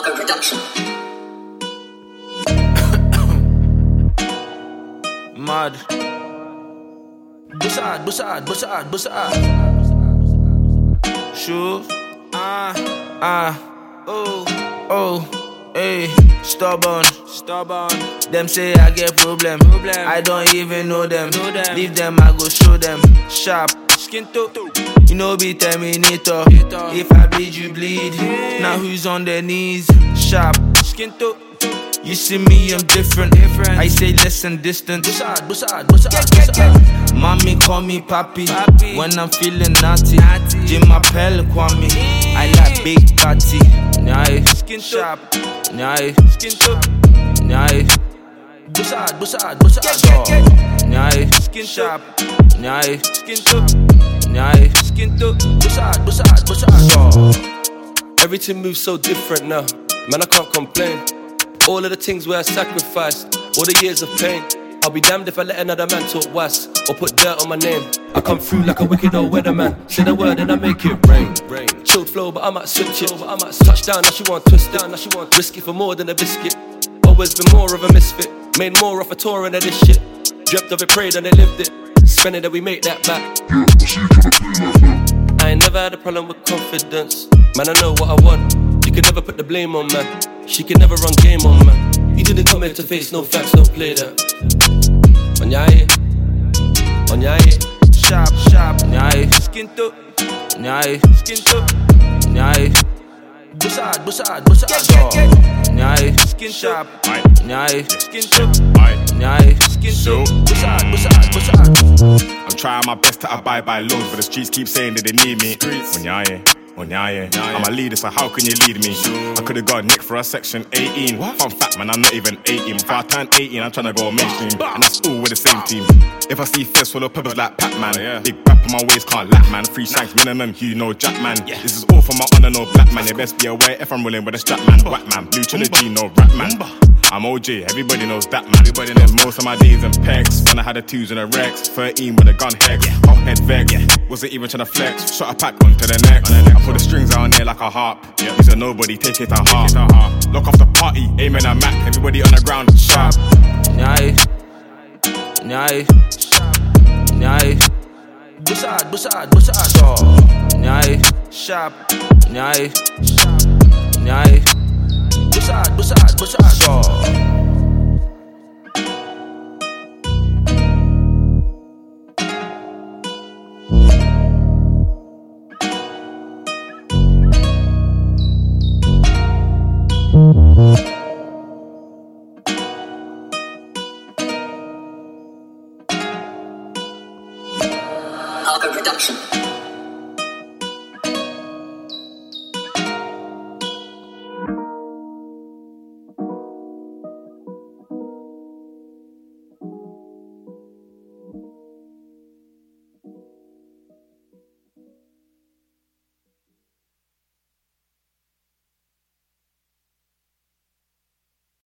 Marco Production. Mad. Bussard. Sure. Hey, stubborn. Them say I get problem. I don't even know them. Leave them, I go show them. Sharp. Skin to. You know be Terminator. If I bleed, you bleed. Now who's on their knees? Sharp. Skin to. You see me, I'm different. I say less and distant. Bussard. Mommy call me papi when I'm feeling naughty. Jim Appel Kwame. I like big party. Nyai, skin sharp. Nyai, skin to. Nyai, bussard. Nyai, skin sharp. Nyai, skin to. Nyai, skin to. Bussard. Everything moves so different now. Man, I can't complain. All of the things where I sacrificed, all the years of pain. I'll be damned if I let another man talk was or put dirt on my name. I come through like a wicked old weatherman. Say the word and I make it rain. Chilled flow, but I might switch it. Touchdown, now she want twist it. Now she want risky for more than a biscuit. Always been more of a misfit. Made more of a touring of this shit. Dreamt of it, prayed and they lived it. Spending that we make that back. I ain't never had a problem with confidence. Man, I know what I want. You can never put the blame on man. She can never run game on man. You didn't come here to face no facts, don't play that. On your eye. Sharp. Nyai, skin to. Nyai, skin to. Nyai, bussard. Nyai, skin sharp. Nyai, skin to. Nyai, skin to. Bussard. I'm trying my best to abide by laws, but the streets keep saying that they need me. I'm a leader, so how can you lead me? I could've got nicked for a section 18. Fun fact, man, I'm not even 18. Before I turn 18, I'm tryna go mainstream, and that's all with the same team. If I see Fez full of peppers like Pac-Man, big rap on my waist can't lap, man. 3 shanks minimum, you know Jack, man. This is all for my honor, no black man. You best be aware if I'm rolling with a strap, man. Whack, man, blue trilogy, no rap, man. I'm OG, everybody knows that, man. Everybody knows most of my days in pegs. When I had the 2s and the Rex, 13 with a gun hex, hot head vex. Wasn't even tryna flex, shot a pack onto the next. I put the strings on there like a harp. He's a nobody, take it to heart. Lock off the party, aiming at Mac. Everybody on the ground, sharp. Nyai, bussard. Nyai, sharp. Nyai, bussard. Marco